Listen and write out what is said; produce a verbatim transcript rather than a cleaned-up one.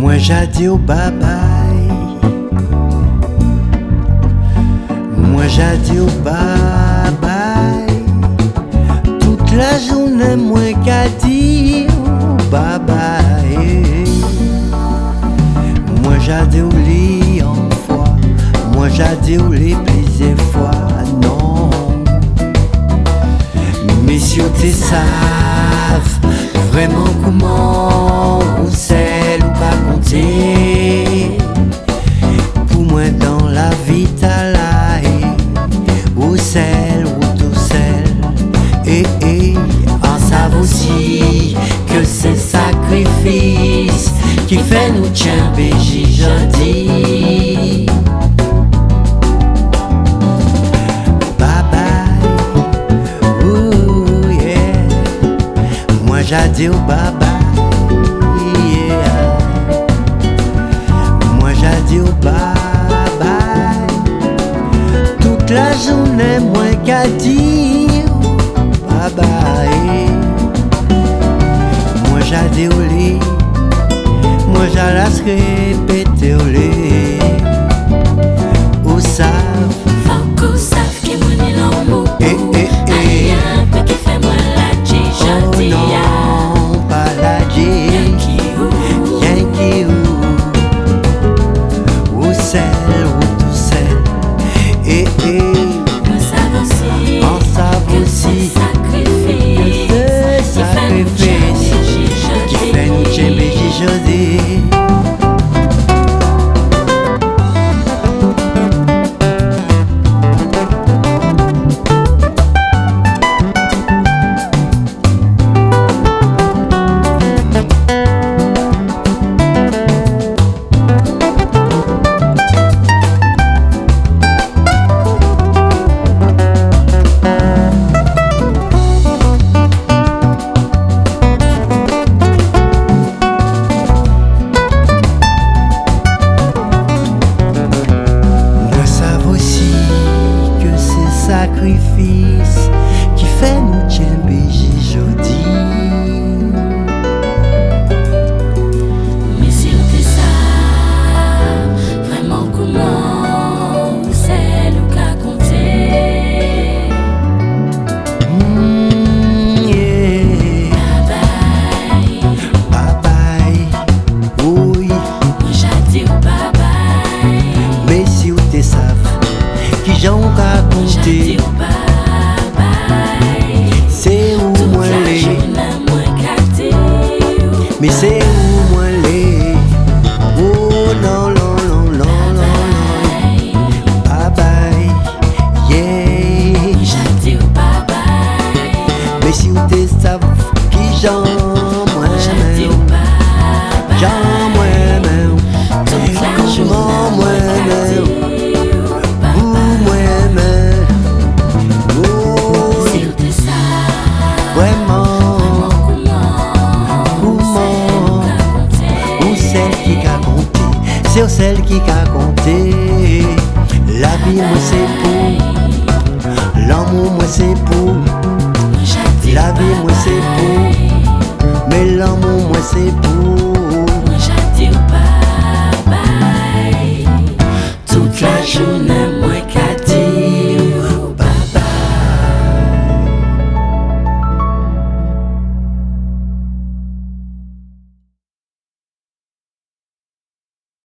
Moi j'ai au bye bye. Moi j'ai au bye bye. Toute la journée moi qu'à dire bye bye. Moi j'ai au lit en fois. Moi j'ai au lit plusieurs fois non. Messieurs t'es savent vraiment comment ou celle ou pas compter. Pour moi dans la vie t'as la ou celle ou tout celle. Et, et en savent aussi que c'est sacrifice qui fait nous tient béji jodi. J'ai au bye bye, yeah. Moi j'ai au bye bye. Toute la journée moi qu'à dire bye bye. Moi j'ai au lit, moi j'ai la répéter au lit. Où savent, faut qu'on sache que moi n'est l'amour. Eh eh eh. Rien peut qui fait moi la jodi. Sacrifice qui fait nous tient béji jodi. Mais si on te ça, vraiment comment c'est le cas compter. Mm, yeah. Bye bye. Bye bye. Oui. Moi j'ai dit bye bye. Mais si on te savent qui j'en qu'à compter. C'est où moi les, mais c'est où moi les. Oh non non non non non non. Bye bye, yeah. Mais si vous te savez qui j'en moi même, j'en moi même, comment moi même. C'est celle qui a compté. La vie moi c'est pour, l'amour moi c'est pour. La vie moi c'est pour, mais l'amour moi c'est pour. Toute la journée